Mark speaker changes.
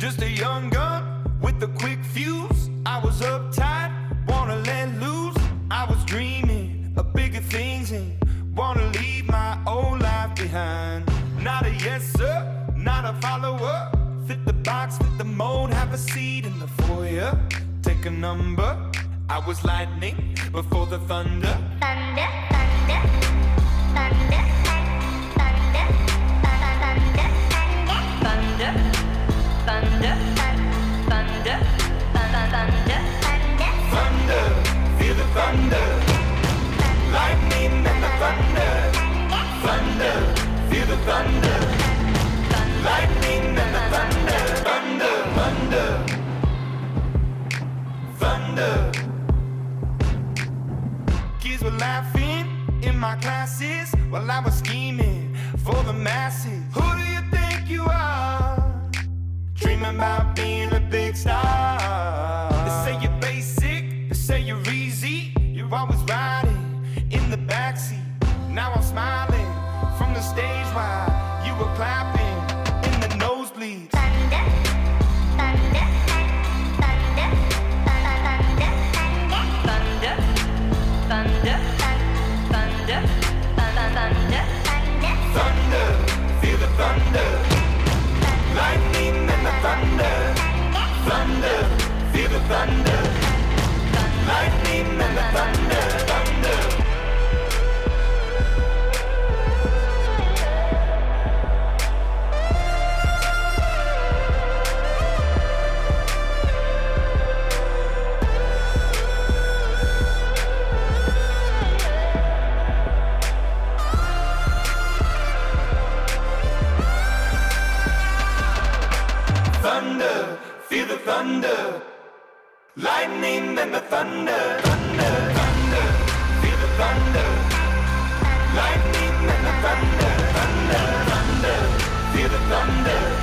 Speaker 1: Just a young gun with a quick fuse. I was uptight, wanna let loose. I was dreaming of bigger things and wanna leave my old life behind. Not a yes sir, not a follower. Fit the box, fit the mold, have a seat in the foyer. Take a number. I was lightning before the thunder.
Speaker 2: Thunder, thunder, thunder, thunder, thunder, thunder, thunder, thunder, thunder,
Speaker 1: thunder, feel the thunder. Lightning and the thunder. Thunder, feel the thunder. Lightning and the thunder. Thunder, thunder, thunder. Kids were laughing in my classes while I was scheming for the masses. Who do you think you are? Dreaming about being a big star. They say you're basic, they say you're easy. You're always riding in the backseat. Now I'm smiling from the stage while you were clapping in the nosebleeds.
Speaker 2: thunder, thunder, thunder, thunder, thunder, thunder, thunder, thunder,
Speaker 1: Thunder, feel the thunder. Lightning and the thunder. Thunder, feel the thunder. Lightning and the thunder. Thunder. Thunder, feel the thunder. Lightning and the thunder. Thunder, thunder, feel the thunder. Lightning and the thunder. Thunder, thunder, feel the thunder.